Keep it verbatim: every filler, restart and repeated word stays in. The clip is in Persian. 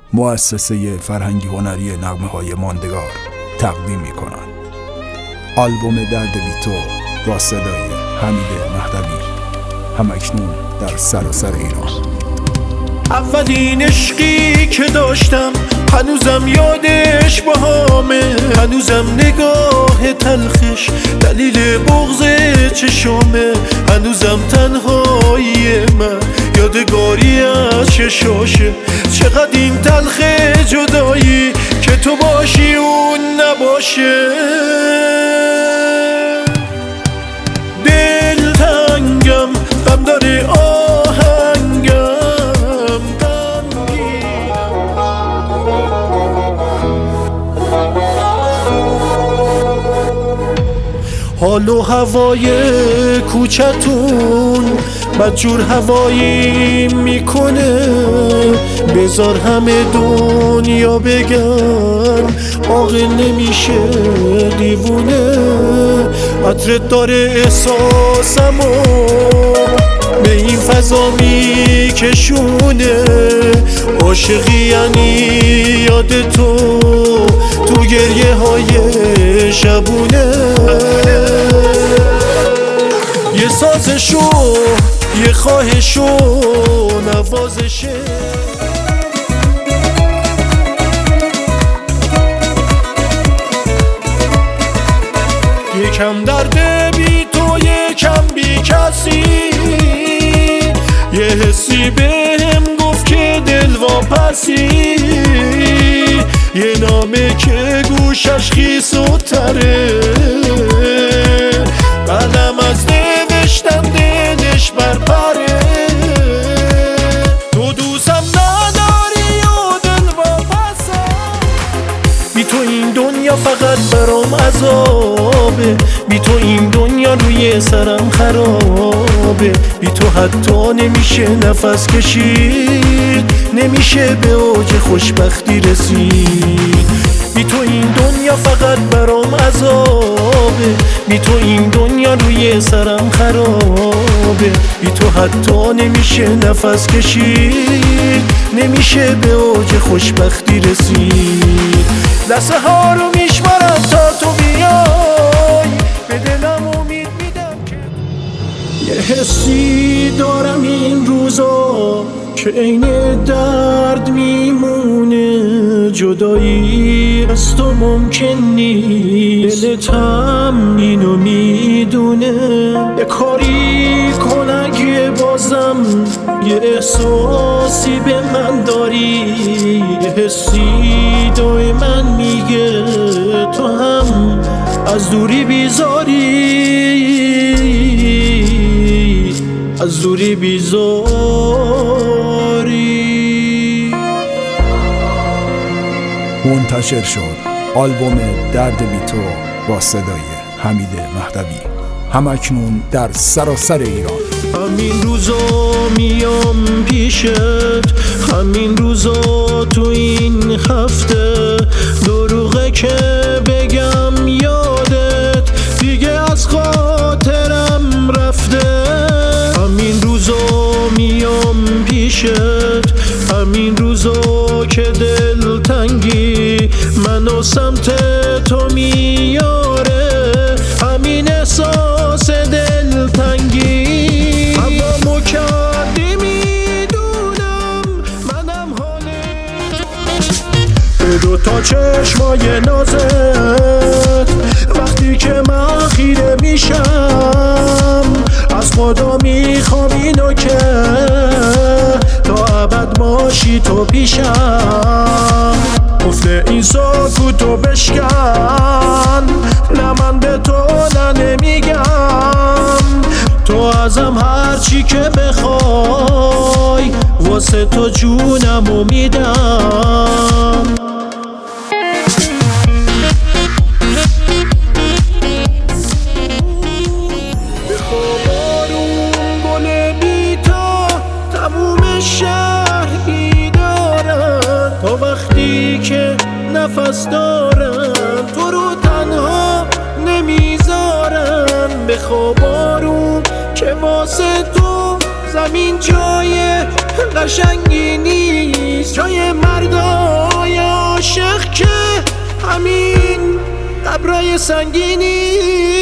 مؤسسه فرهنگی هنری نغمه‌های ماندگار تقدیم می‌کنند. آلبوم درد بی تو با صدای حمید مهدوی، همکنون در سراسر ایران. اولین عشقی که داشتم هنوزم یادش باهامه، هنوزم نگاه تلخش دلیل بغض چشامه، هنوزم تنهایی من یادگاری از چشاشه. چقدر این تلخ جدایی که تو باشی اون نباشه. دل تنگم غم داره آهنگم، حال و هوای کوچتون بدجور هوایی میکنه. بذار همه دنیا بگن عاقل نمیشه دیوونه. عطرت داره احساسمو به این فضا میکشونه. عاشقی یعنی یاد تو تو گریه های شبونه. یه سازشو یه خواهشو نوازشه. یکم درد بی تو یکم بی کسی، یه حسی بهم گفت که دل واپسی، یه نامه که گوشش خیس و تره، قلم از نوشتن دلش برپره. تو دوستم نداری و دل واپسم، بی تو این دنیا فقط برام عذابه، بی تو این دنیا روی سرم خرابه، بی تو حتی نمیشه نفس کشید، نمیشه به اوج خوشبختی رسید. بی تو این دنیا فقط برام عذابه، بی تو این دنیا روی سرم خرابه، بی تو حتی نمیشه نفس کشید، نمیشه به اوج خوشبختی رسید. لحظه ها رو میشمارم تا تو بیای، به دلم امید میدم که یه حسی دارم این روزا که عین درد میمونه. جدایی از تو ممکن نیست، دلت هم اینو میدونه. یه کاری کن اگه بازم یه احساسی به من داری، یه حسی دای من میگه تو هم از دوری بیزاری، از دوری بیزاری. منتشر شد آلبوم درد بی تو با صدای حمید مهدوی، همکنون در سراسر ایران. همین روزا میام پیشت، همین روزا تو این هفته، دروغه که بگم یادت دیگه از خاطرم رفته. همین روزا میام پیشت، همین روزا که دل تنگی منو سمت تو میاره، همین احساس دل تنگی هوامو کردی میدونم منم حاله. به دو تا چشمای نازت وقتی که من خیره میشم، از خدا میخوام اینو که تا ابد باشی تو پیشم. گفته این سکوتو بشکن، نه من به تو نه نمیگم، تو ازم هرچی که بخوای واسه تو جونمو میدم. نفس دارن تو رو تنها نمیذارن، به خواب آروم که واسه تو زمین جای قشنگی نیست، جای مردان وقت که همین قبرای سنگینی